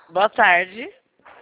Boa tarde.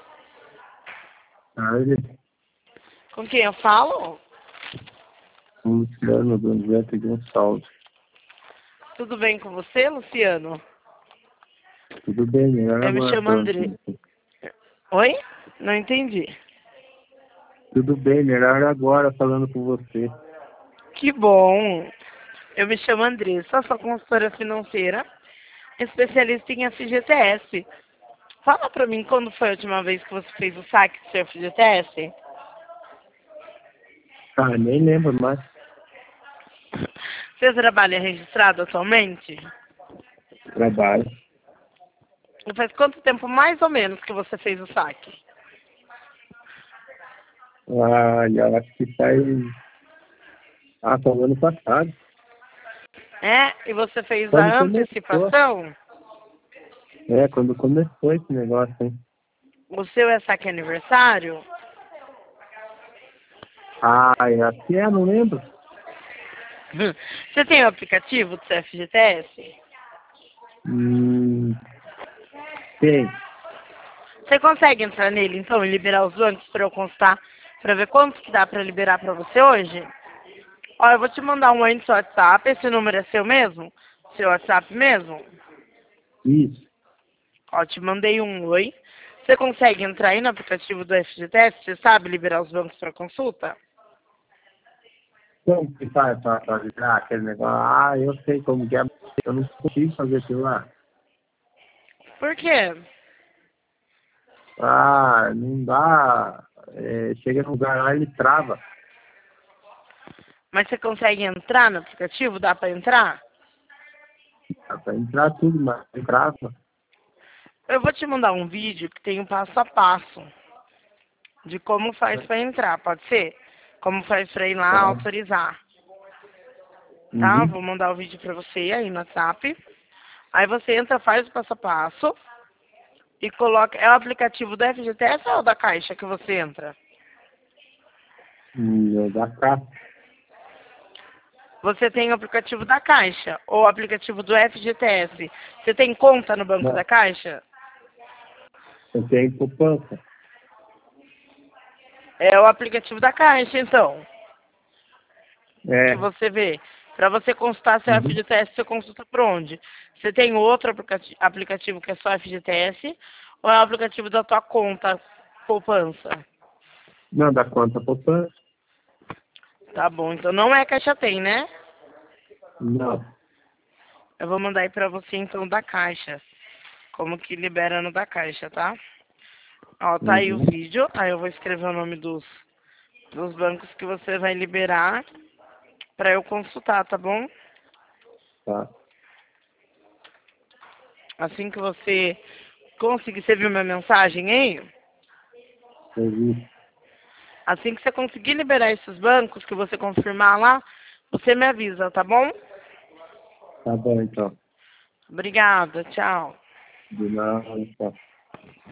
Tarde, Com quem eu falo? Luciano do Neto Gonçalves. Tudo bem com você, Luciano? Tudo bem, melhor Eu me agora chamo falando com André. você. Oi? Não entendi. Tudo bem, melhor agora falando com você. Que bom. Eu me chamo Andressa, sou consultora financeira, especialista em FGTS. Fala pra mim quando foi a última vez que você fez o saque do seu FGTS? Ah, nem lembro mais. Você trabalha registrado atualmente? Trabalho. E faz quanto tempo mais ou menos que você fez o saque? Ah, eu acho que faz. Ah, foi o ano passado. É? E você fez Quando a começou. antecipação? É, quando começou esse negócio, hein? O seu é saque aniversário? Ah, eu acho que não lembro. Você tem o aplicativo do seu FGTS? Hum, tem. Você consegue entrar nele, então, e liberar os bancos para eu constar, para ver quanto que dá para liberar para você hoje? Ó, eu vou te mandar um oi no seu WhatsApp. Esse número é seu mesmo? Seu WhatsApp mesmo? Isso. Ó, te mandei um oi. Você consegue entrar aí no aplicativo do FGTS? Você sabe liberar os bancos para consulta? Como que faz pra ligar aquele negócio? Ah, eu sei como que é. Eu não consigo fazer aquilo lá. Por quê? Ah, não dá. É, chega no lugar lá, ele trava. Mas você consegue entrar no aplicativo? Dá para entrar? Dá pra entrar tudo, mas não trava. Eu vou te mandar um vídeo que tem um passo a passo de como faz para entrar, pode ser? Como faz para ir lá Tá. autorizar, tá? Uhum. Vou mandar o vídeo para você aí no WhatsApp. Aí você entra, faz o passo a passo e coloca. É o aplicativo do FGTS ou da Caixa que você entra? Da cá. Você tem o aplicativo da Caixa ou o aplicativo do FGTS. Você tem conta no Banco da Não, Caixa? eu tenho poupança. É o aplicativo da Caixa, então, que É. você vê. Para você consultar seu Uhum. FGTS, você consulta por onde? Você tem outro aplicativo que é só FGTS ou é o aplicativo da tua conta poupança? Não, dá conta poupança? Tá bom, então não é Caixa Tem, né? Não. Eu vou mandar aí pra você então da Caixa. Como que libera no da Caixa, tá? Ó, tá aí o Uhum. vídeo. Aí eu vou escrever o nome dos bancos que você vai liberar pra eu consultar, tá bom? Tá. Assim que você conseguir, você viu minha mensagem aí? Eu vi. Assim que você conseguir liberar esses bancos, que você confirmar lá, você me avisa, tá bom? Tá bom, então. Obrigada, tchau. De nada, tá.